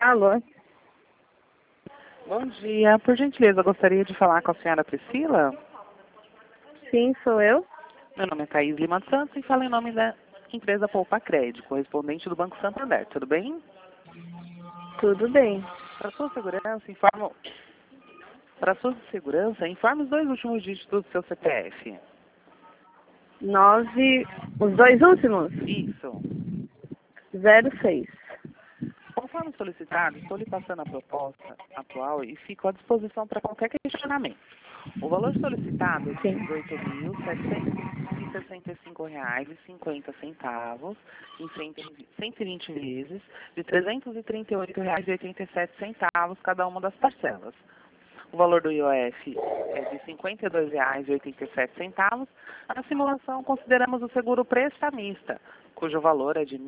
Alô? Bom dia. Por gentileza, gostaria de falar com a senhora Priscila. Sim, sou eu. Meu nome é Thaís Lima Santos e falo em nome da empresa Poupa Crédito, correspondente do Banco Santander. Tudo bem? Tudo bem. Para sua segurança, informe os dois últimos dígitos do seu CPF. 9, os dois últimos? Isso. 06. Conforme solicitado, estou lhe passando a proposta atual e fico à disposição para qualquer questionamento. O valor solicitado é de Sim. R$ 18.765,50 em 120 vezes de R$ 338,87 cada uma das parcelas. O valor do IOF é de R$ 52,87. Na simulação, consideramos o seguro prestamista, cujo valor é de R$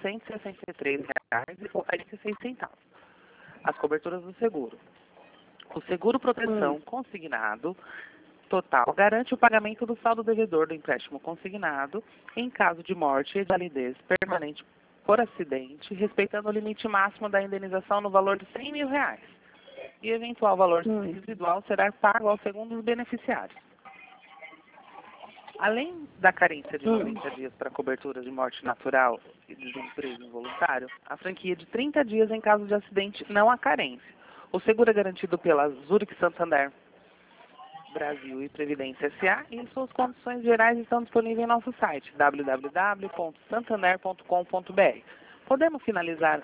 1.163,46. As coberturas do seguro. O seguro proteção consignado total garante o pagamento do saldo devedor do empréstimo consignado em caso de morte e invalidez permanente por acidente, respeitando o limite máximo da indenização no valor de R$ 100 mil. E eventual valor residual será pago aos segundos beneficiários. Além da carência de 90 dias para cobertura de morte natural e desemprego involuntário, a franquia de 30 dias em caso de acidente não há carência. O seguro é garantido pela Zurich Santander Brasil e Previdência S.A. e suas condições gerais estão disponíveis em nosso site www.santander.com.br. Podemos finalizar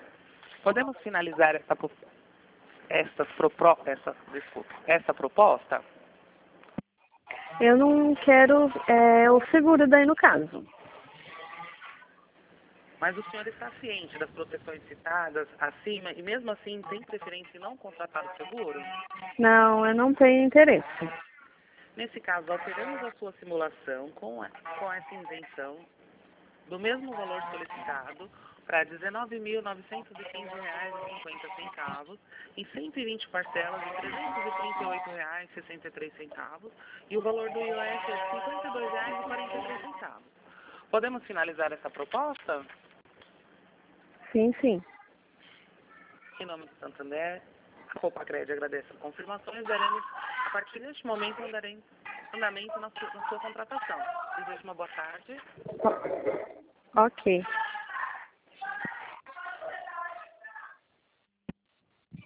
essa proposta? Eu não quero o seguro daí no caso. Mas o senhor está ciente das proteções citadas acima e mesmo assim tem preferência em não contratar o seguro? Não, eu não tenho interesse. Nesse caso, alteramos a sua simulação com essa isenção do mesmo valor solicitado para R$ 19.915,50 em 120 parcelas de R$ 338,63 e o valor do IOF é de R$ 52,43. Podemos finalizar essa proposta? Sim, sim. Em nome do Santander, a Poupa Crédito agradece as confirmações. A partir deste momento, andamento na sua contratação. Desejo uma boa tarde. Ok.